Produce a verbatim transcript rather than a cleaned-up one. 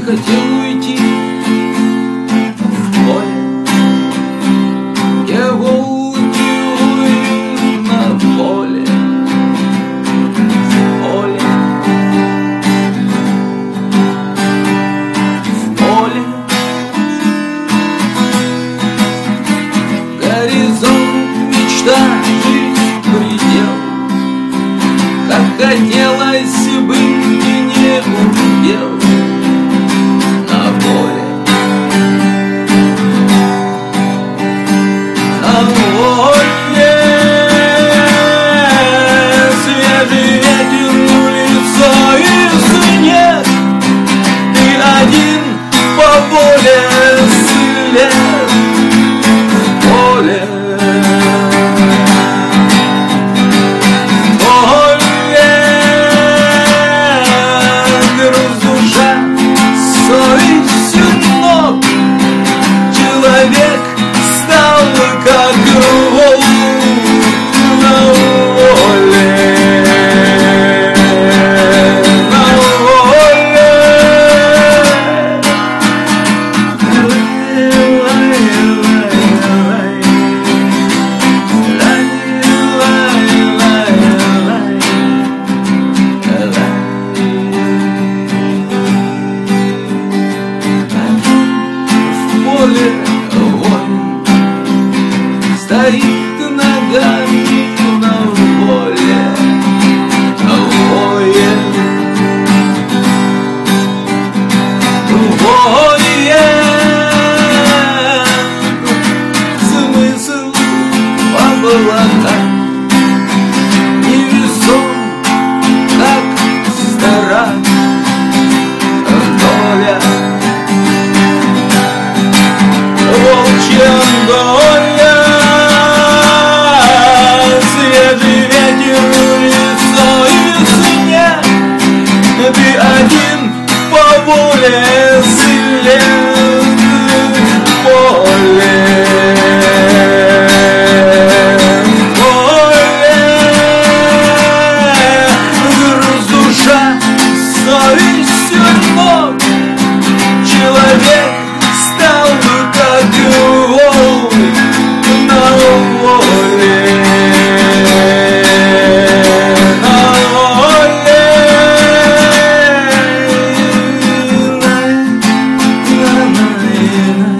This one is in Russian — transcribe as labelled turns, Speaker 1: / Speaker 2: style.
Speaker 1: хотел уйти в поле, где волки воют на поле, в поле, в поле. Горизонт, мечта, жизнь, предел. Как хотелось бы, и не успел. Стоит ногами на воле, воет, воет. Смысл в облаках невесом, как стара доля, волчья доля. Ты один по воле вселенной, поле, поле, груз душа, совесть ног. Человек стал бы как волк на воле. Yeah.